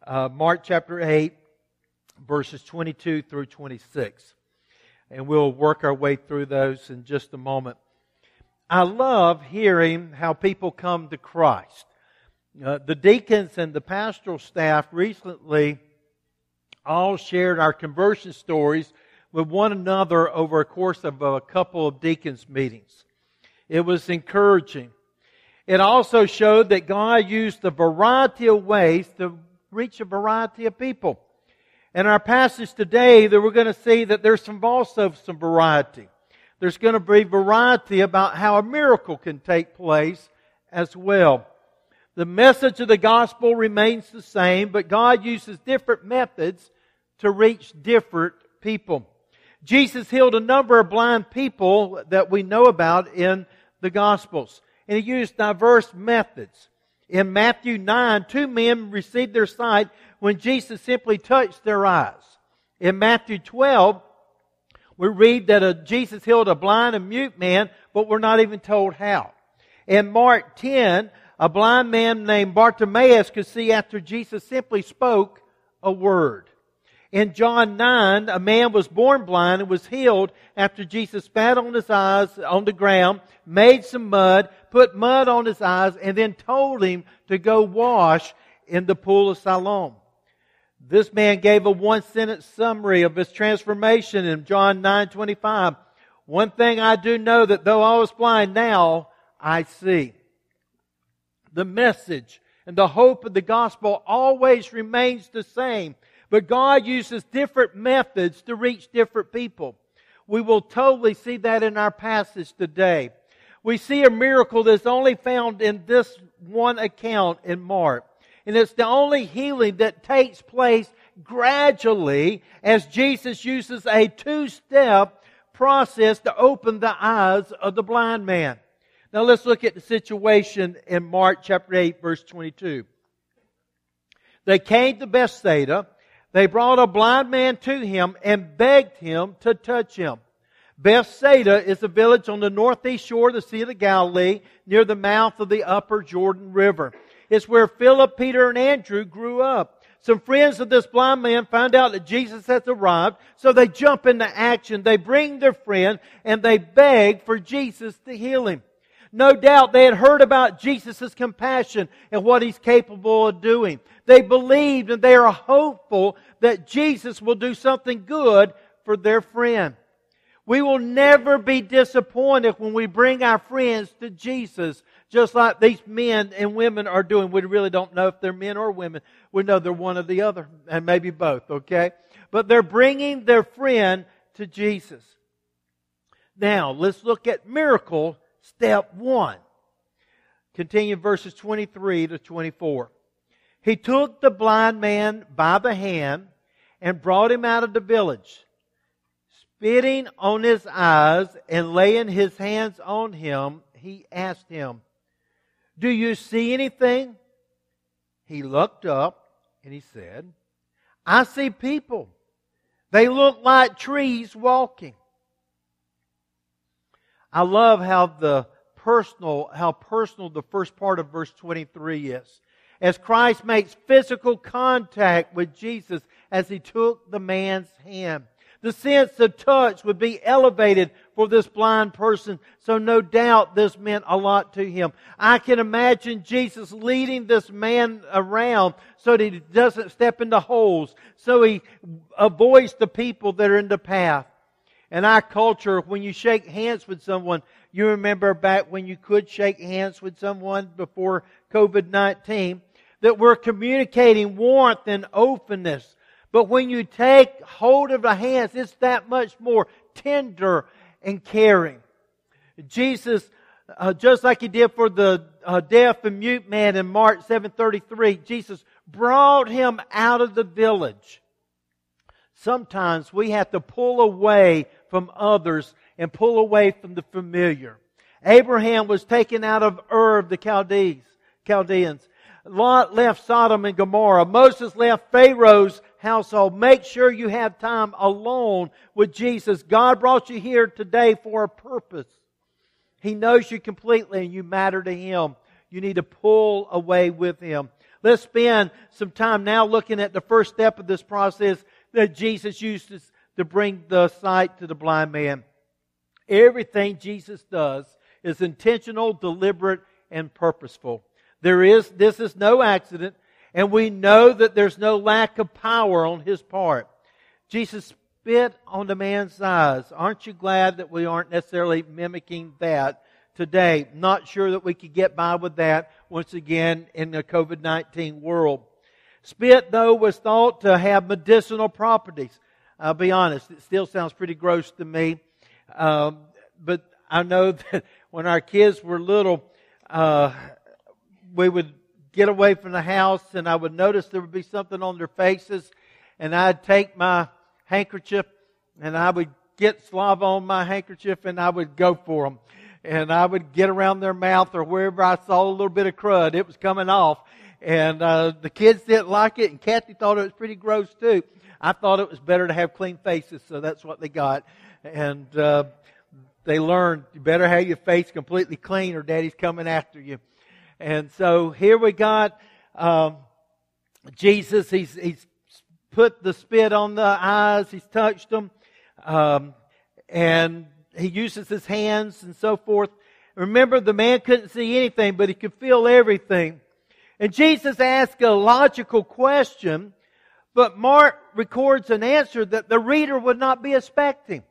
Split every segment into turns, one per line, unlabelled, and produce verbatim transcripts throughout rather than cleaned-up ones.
uh, Mark chapter eight, verses twenty-two through twenty-six. And we'll work our way through those in just a moment. I love hearing how people come to Christ. Uh, the deacons and the pastoral staff recently all shared our conversion stories with one another over a course of a couple of deacons' meetings. It was encouraging. It also showed that God used a variety of ways to reach a variety of people. In our passage today, that we're going to see that there's some also some variety. There's going to be variety about how a miracle can take place as well. The message of the gospel remains the same, but God uses different methods to reach different people. Jesus healed a number of blind people that we know about in the Gospels. And He used diverse methods. In Matthew nine, two men received their sight when Jesus simply touched their eyes. In Matthew twelve, we read that a, Jesus healed a blind and mute man, but we're not even told how. In Mark ten, a blind man named Bartimaeus could see after Jesus simply spoke a word. In John nine, a man was born blind and was healed after Jesus spat on his eyes on the ground, made some mud, put mud on his eyes, and then told him to go wash in the pool of Siloam. This man gave a one-sentence summary of his transformation in John nine twenty-five. One thing I do know, that though I was blind, now I see. The message and the hope of the gospel always remains the same. But God uses different methods to reach different people. We will totally see that in our passage today. We see a miracle that's only found in this one account in Mark. And it's the only healing that takes place gradually as Jesus uses a two-step process to open the eyes of the blind man. Now let's look at the situation in Mark chapter eight, verse twenty-two. They came to Bethsaida. They brought a blind man to Him and begged Him to touch Him. Bethsaida is a village on the northeast shore of the Sea of the Galilee, near the mouth of the upper Jordan River. It's where Philip, Peter, and Andrew grew up. Some friends of this blind man found out that Jesus has arrived, so they jump into action. They bring their friend and they beg for Jesus to heal him. No doubt they had heard about Jesus' compassion and what He's capable of doing. They believed and they are hopeful that Jesus will do something good for their friend. We will never be disappointed when we bring our friends to Jesus, just like these men and women are doing. We really don't know if they're men or women. We know they're one or the other, and maybe both, okay? But they're bringing their friend to Jesus. Now, let's look at miracle step one. Continue verses twenty-three to twenty-four. He took the blind man by the hand and brought him out of the village. Spitting on his eyes and laying his hands on him, he asked him, "Do you see anything?" He looked up and he said, "I see people. They look like trees walking." I love how the personal, how personal the first part of verse twenty-three is. As Christ makes physical contact with Jesus as He took the man's hand. The sense of touch would be elevated for this blind person, so no doubt this meant a lot to him. I can imagine Jesus leading this man around so that he doesn't step into holes, so he avoids the people that are in the path. In our culture, when you shake hands with someone, you remember back when you could shake hands with someone before covid nineteen, that we're communicating warmth and openness. But when you take hold of the hands, it's that much more tender and caring. Jesus, uh, just like He did for the uh, deaf and mute man in Mark seven thirty-three, Jesus brought him out of the village. Sometimes we have to pull away from others and pull away from the familiar. Abraham was taken out of Ur of the Chaldees, Chaldeans. Lot left Sodom and Gomorrah. Moses left Pharaoh's household. Make sure you have time alone with Jesus. God brought you here today for a purpose. He knows you completely and you matter to Him. You need to pull away with Him. Let's spend some time now looking at the first step of this process that Jesus uses to bring the sight to the blind man. Everything Jesus does is intentional, deliberate, and purposeful. There is, this is no accident, and we know that there's no lack of power on His part. Jesus spit on the man's eyes. Aren't you glad that we aren't necessarily mimicking that today? Not sure that we could get by with that once again in the covid nineteen world. Spit, though, was thought to have medicinal properties. I'll be honest, it still sounds pretty gross to me. Um, but I know that when our kids were little, uh, we would get away from the house and I would notice there would be something on their faces, and I'd take my handkerchief and I would get slava on my handkerchief and I would go for them. And I would get around their mouth or wherever I saw a little bit of crud, it was coming off. And uh, the kids didn't like it, and Kathy thought it was pretty gross too. I thought it was better to have clean faces, so that's what they got. And uh, they learned, you better have your face completely clean or Daddy's coming after you. And so here we got um, Jesus. He's, he's put the spit on the eyes. He's touched them. Um, and He uses His hands and so forth. Remember, the man couldn't see anything, but he could feel everything. And Jesus asked a logical question, but Mark records an answer that the reader would not be expecting.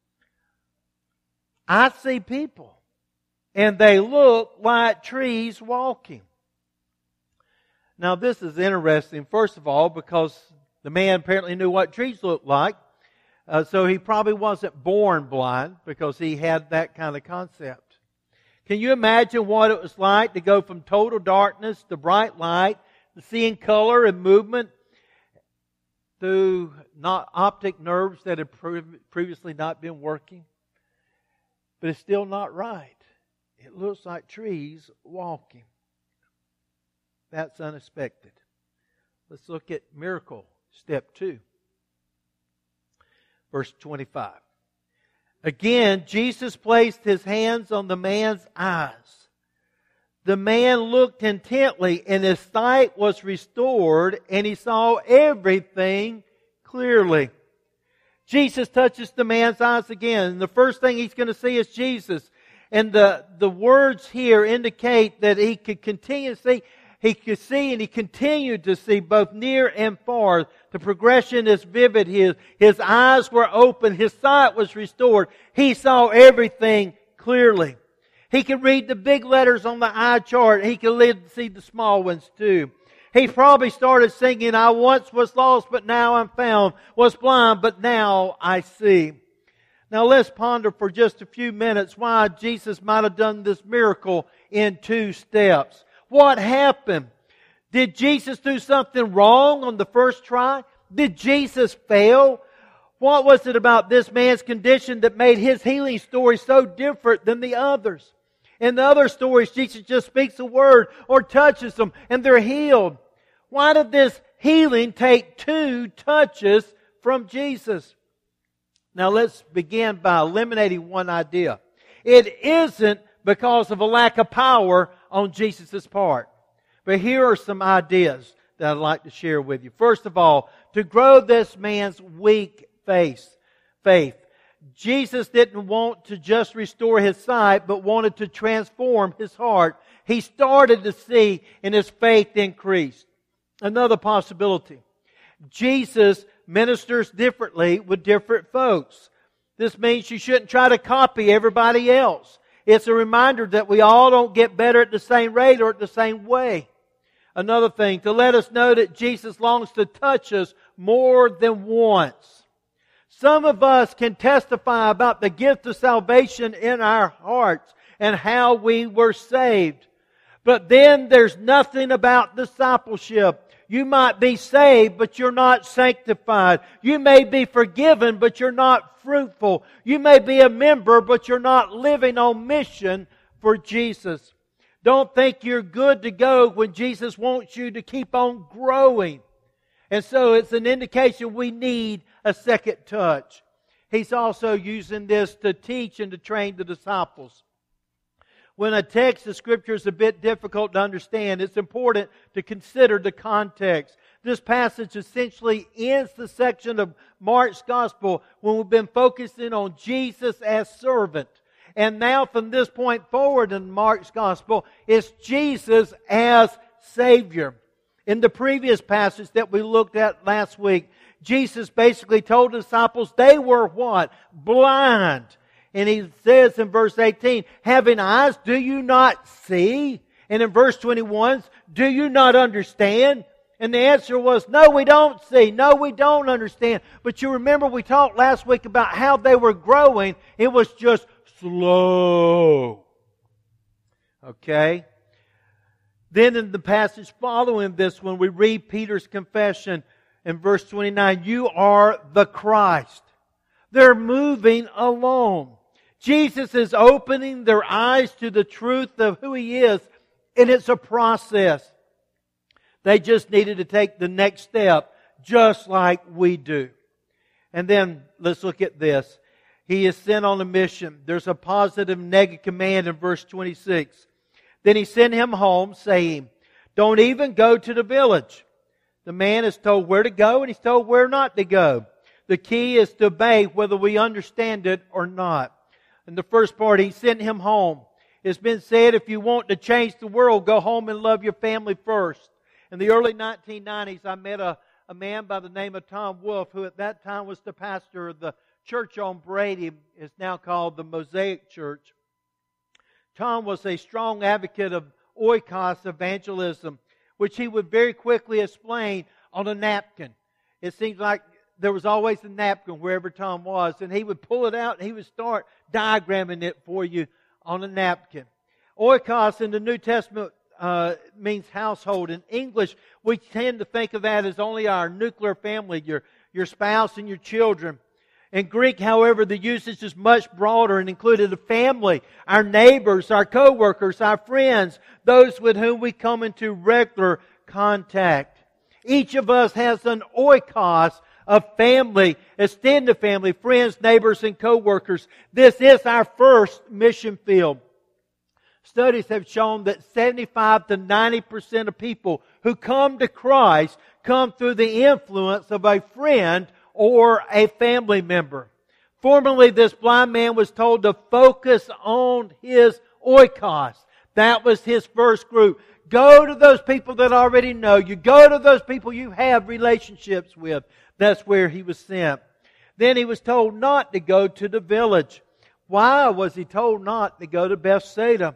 I see people, and they look like trees walking. Now, this is interesting, first of all, because the man apparently knew what trees looked like. Uh, so he probably wasn't born blind because he had that kind of concept. Can you imagine what it was like to go from total darkness to bright light, to seeing color and movement, through not optic nerves that had pre- previously not been working? But it's still not right. It looks like trees walking. That's unexpected. Let's look at miracle, step two. Verse twenty-five. Again, Jesus placed His hands on the man's eyes. The man looked intently, and his sight was restored, and he saw everything clearly. Jesus touches the man's eyes again, and the first thing he's going to see is Jesus. And the, the words here indicate that he could continue to see. He could see and he continued to see both near and far. The progression is vivid. His, his eyes were open. His sight was restored. He saw everything clearly. He could read the big letters on the eye chart. He could see the small ones too. He probably started singing, I once was lost, but now I'm found. Was blind, but now I see. Now let's ponder for just a few minutes why Jesus might have done this miracle in two steps. What happened? Did Jesus do something wrong on the first try? Did Jesus fail? What was it about this man's condition that made his healing story so different than the others? In the other stories, Jesus just speaks a word or touches them and they're healed. Why did this healing take two touches from Jesus? Now let's begin by eliminating one idea. It isn't because of a lack of power on Jesus' part. But here are some ideas that I'd like to share with you. First of all, to grow this man's weak faith. Faith. Jesus didn't want to just restore his sight, but wanted to transform his heart. He started to see, and his faith increased. Another possibility. Jesus ministers differently with different folks. This means you shouldn't try to copy everybody else. It's a reminder that we all don't get better at the same rate or at the same way. Another thing, to let us know that Jesus longs to touch us more than once. Some of us can testify about the gift of salvation in our hearts and how we were saved. But then there's nothing about discipleship. You might be saved, but you're not sanctified. You may be forgiven, but you're not fruitful. You may be a member, but you're not living on mission for Jesus. Don't think you're good to go when Jesus wants you to keep on growing. And so it's an indication we need a second touch. He's also using this to teach and to train the disciples. When a text of Scripture is a bit difficult to understand, it's important to consider the context. This passage essentially ends the section of Mark's Gospel when we've been focusing on Jesus as servant. And now from this point forward in Mark's Gospel, it's Jesus as Savior. In the previous passage that we looked at last week, Jesus basically told the disciples they were what? Blind. And He says in verse eighteen, having eyes, do you not see? And in verse twenty-one, do you not understand? And the answer was, no, we don't see. No, we don't understand. But you remember we talked last week about how they were growing. It was just slow. Okay? Then in the passage following this, when we read Peter's confession in verse twenty-nine, you are the Christ. They're moving along. Jesus is opening their eyes to the truth of who He is, and it's a process. They just needed to take the next step, just like we do. And then, let's look at this. He is sent on a mission. There's a positive, negative command in verse twenty-six. Then He sent him home, saying, don't even go to the village. The man is told where to go, and he's told where not to go. The key is to obey whether we understand it or not. In the first part, He sent him home. It's been said, if you want to change the world, go home and love your family first. In the early nineteen nineties, I met a, a man by the name of Tom Wolfe, who at that time was the pastor of the church on Brady. It's now called the Mosaic Church. Tom was a strong advocate of oikos evangelism, which he would very quickly explain on a napkin. It seems like there was always a napkin wherever Tom was, and he would pull it out and he would start diagramming it for you on a napkin. Oikos in the New Testament uh, means household. In English, we tend to think of that as only our nuclear family, your, your spouse and your children. In Greek, however, the usage is much broader and included a family, our neighbors, our co-workers, our friends, those with whom we come into regular contact. Each of us has an oikos of family, extended family, friends, neighbors, and co-workers. This is our first mission field. Studies have shown that seventy-five to ninety percent of people who come to Christ come through the influence of a friend or a family member. Formerly, this blind man was told to focus on his oikos. That was his first group. Go to those people that already know you. Go to those people you have relationships with. That's where he was sent. Then he was told not to go to the village. Why was he told not to go to Bethsaida?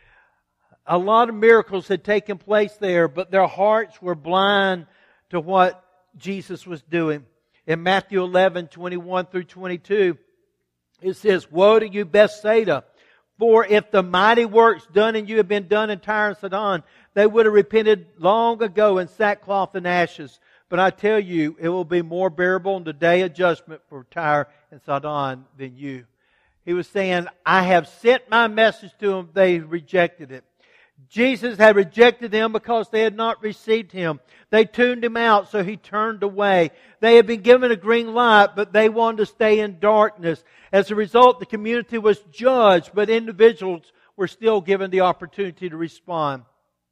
A lot of miracles had taken place there, but their hearts were blind to what Jesus was doing. In Matthew eleven, twenty-one through twenty-two, it says, woe to you, Bethsaida! For if the mighty works done in you had been done in Tyre and Sidon, they would have repented long ago in sackcloth and ashes. But I tell you, it will be more bearable in the day of judgment for Tyre and Sidon than you. He was saying, I have sent my message to them, they rejected it. Jesus had rejected them because they had not received Him. They tuned Him out, so He turned away. They had been given a green light, but they wanted to stay in darkness. As a result, the community was judged, but individuals were still given the opportunity to respond.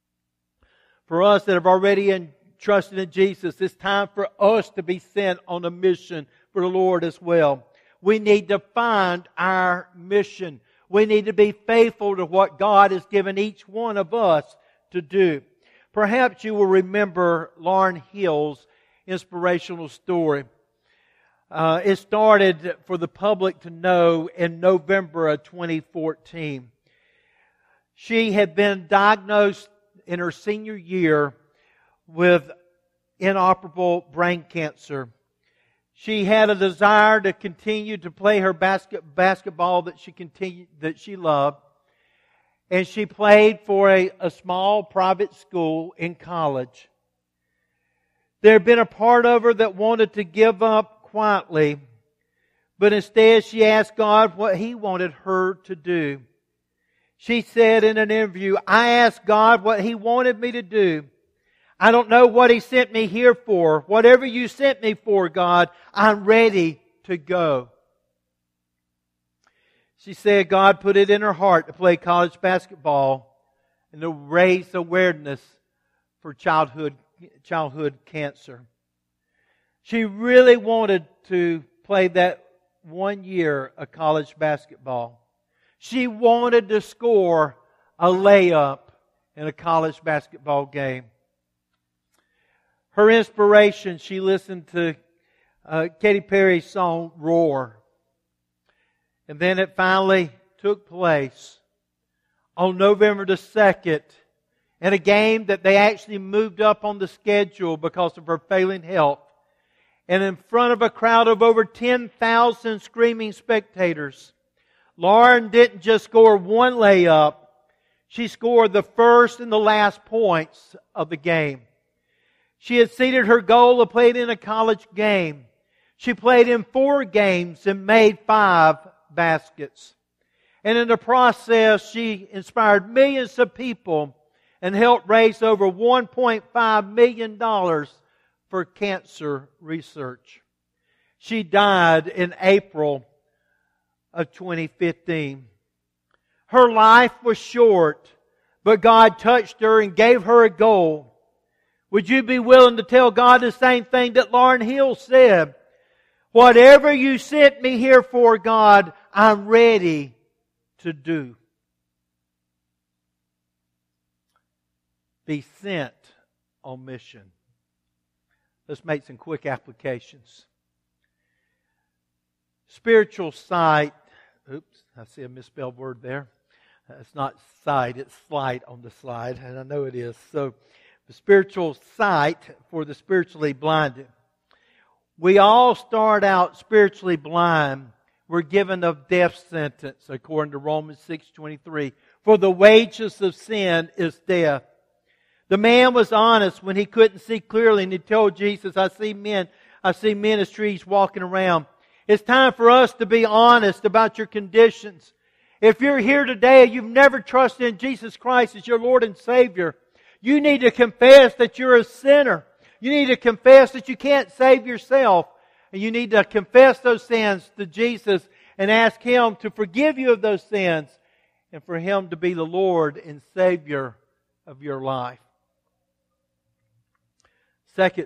For us that have already entrusted in Jesus, it's time for us to be sent on a mission for the Lord as well. We need to find our mission. We need to be faithful to what God has given each one of us to do. Perhaps you will remember Lauryn Hill's inspirational story. Uh, it started for the public to know in November of twenty fourteen. She had been diagnosed in her senior year with inoperable brain cancer. She had a desire to continue to play her basket, basketball that she continued, that she loved. And she played for a, a small private school in college. There had been a part of her that wanted to give up quietly, but instead she asked God what He wanted her to do. She said in an interview, I asked God what He wanted me to do. I don't know what He sent me here for. Whatever You sent me for, God, I'm ready to go. She said God put it in her heart to play college basketball and to raise awareness for childhood childhood cancer. She really wanted to play that one year of college basketball. She wanted to score a layup in a college basketball game. Her inspiration, she listened to uh, Katy Perry's song, Roar. And then it finally took place on November the second in a game that they actually moved up on the schedule because of her failing health. And in front of a crowd of over ten thousand screaming spectators, Lauren didn't just score one layup. She scored the first and the last points of the game. She exceeded her goal of playing in a college game. She played in four games and made five baskets. And in the process, she inspired millions of people and helped raise over one point five million dollars for cancer research. She died in April of twenty fifteen. Her life was short, but God touched her and gave her a goal. Would you be willing to tell God the same thing that Lauryn Hill said? Whatever you sent me here for, God, I'm ready to do. Be sent on mission. Let's make some quick applications. Spiritual sight. Oops, I see a misspelled word there. It's not sight, it's sight on the slide, and I know it is. So, the spiritual sight for the spiritually blinded. We all start out spiritually blind. We're given a death sentence, according to Romans six twenty-three. For the wages of sin is death. The man was honest when he couldn't see clearly, and he told Jesus, I see men, I see men as trees walking around. It's time for us to be honest about your conditions. If you're here today and you've never trusted in Jesus Christ as your Lord and Savior, you need to confess that you're a sinner. You need to confess that you can't save yourself. And you need to confess those sins to Jesus and ask Him to forgive you of those sins and for Him to be the Lord and Savior of your life. Second,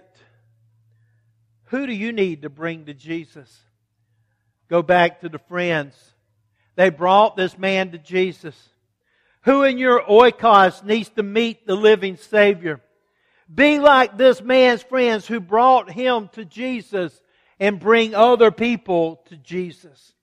who do you need to bring to Jesus? Go back to the friends. They brought this man to Jesus. Who in your oikos needs to meet the living Savior? Be like this man's friends who brought him to Jesus and bring other people to Jesus.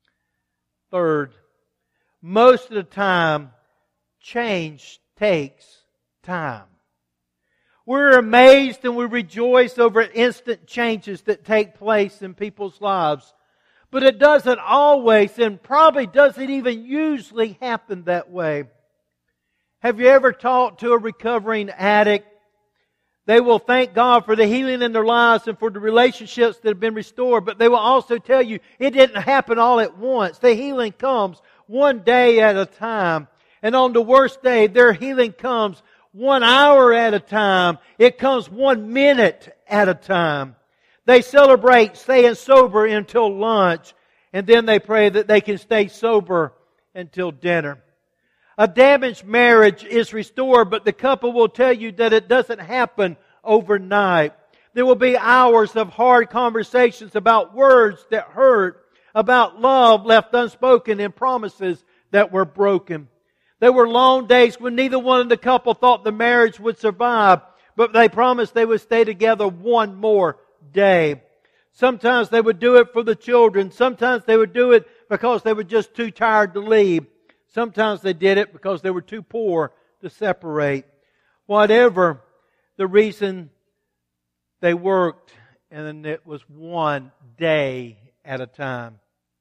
Third, most of the time, change takes time. We're amazed and we rejoice over instant changes that take place in people's lives. But it doesn't always and probably doesn't even usually happen that way. Have you ever talked to a recovering addict? They will thank God for the healing in their lives and for the relationships that have been restored. But they will also tell you it didn't happen all at once. The healing comes one day at a time. And on the worst day, their healing comes one hour at a time. It comes one minute at a time. They celebrate staying sober until lunch, and then they pray that they can stay sober until dinner. A damaged marriage is restored, but the couple will tell you that it doesn't happen overnight. There will be hours of hard conversations about words that hurt, about love left unspoken and promises that were broken. There were long days when neither one of the couple thought the marriage would survive, but they promised they would stay together one more day. Sometimes they would do it for the children. Sometimes they would do it because they were just too tired to leave. Sometimes they did it because they were too poor to separate. Whatever the reason, they worked, and it was one day at a time.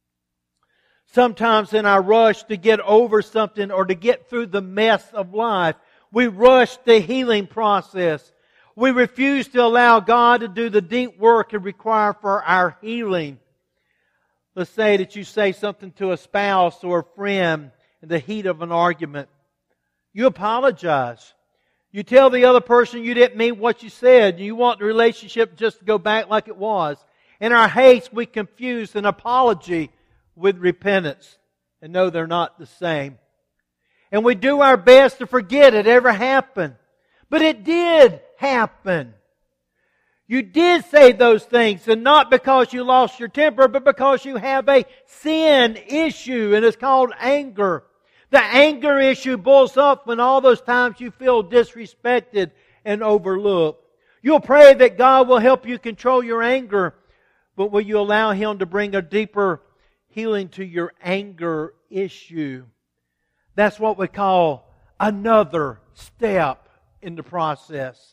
Sometimes in our rush to get over something or to get through the mess of life, we rush the healing process. We refuse to allow God to do the deep work and require for our healing. Let's say that you say something to a spouse or a friend in the heat of an argument. You apologize. You tell the other person you didn't mean what you said. You want the relationship just to go back like it was. In our haste, we confuse an apology with repentance. and know they're not the same. And we do our best to forget it ever happened. But it did happen. You did say those things, and not because you lost your temper, but because you have a sin issue, and it's called anger. The anger issue boils up when all those times you feel disrespected and overlooked. You'll pray that God will help you control your anger, but will you allow Him to bring a deeper healing to your anger issue? That's what we call another step in the process.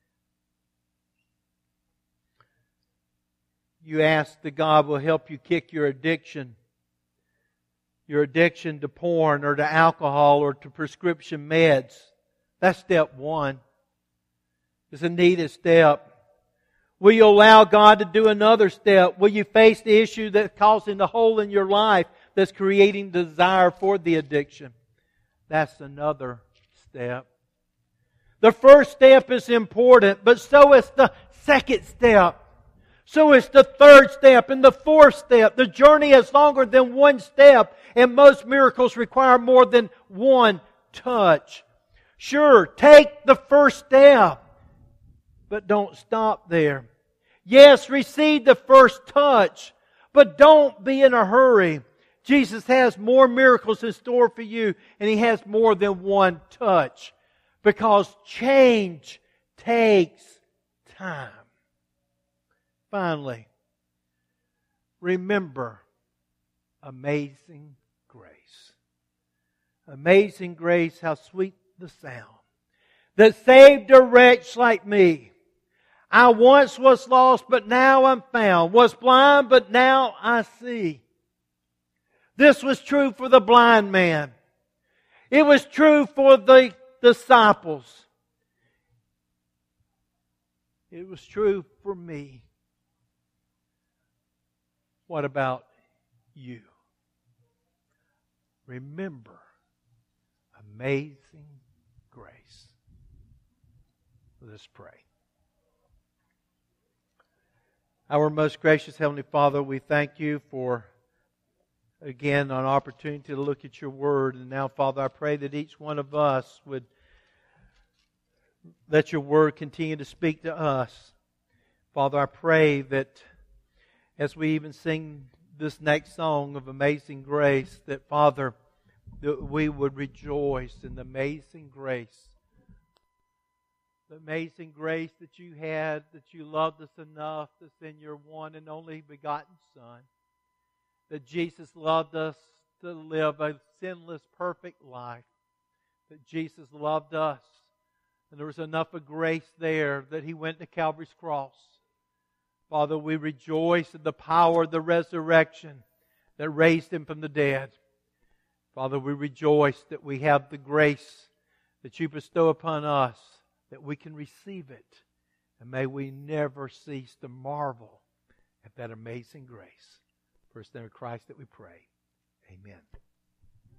You ask that God will help you kick your addiction. Your addiction to porn or to alcohol or to prescription meds. That's step one. It's a needed step. Will you allow God to do another step? Will you face the issue that's causing the hole in your life that's creating desire for the addiction? That's another step. The first step is important, but so is the second step. So is the third step and the fourth step. The journey is longer than one step, and most miracles require more than one touch. Sure, take the first step, but don't stop there. Yes, receive the first touch, but don't be in a hurry. Jesus has more miracles in store for you, and He has more than one touch, because change takes time. Finally, remember amazing grace. Amazing grace, how sweet the sound that saved a wretch like me. I once was lost, but now I'm found. Was blind, but now I see. This was true for the blind man. It was true for the disciples. It was true for me. What about you? Remember amazing grace. Let us pray. Our most gracious Heavenly Father, we thank You for, again, an opportunity to look at Your Word. And now, Father, I pray that each one of us would let Your Word continue to speak to us. Father, I pray that as we even sing this next song of Amazing Grace, that, Father, that we would rejoice in the amazing grace. The amazing grace that You had, that You loved us enough to send Your one and only begotten Son. That Jesus loved us to live a sinless, perfect life. That Jesus loved us. And there was enough of grace there that He went to Calvary's cross. Father, we rejoice in the power of the resurrection that raised Him from the dead. Father, we rejoice that we have the grace that You bestow upon us, that we can receive it. And may we never cease to marvel at that amazing grace. First name of Christ that we pray. Amen.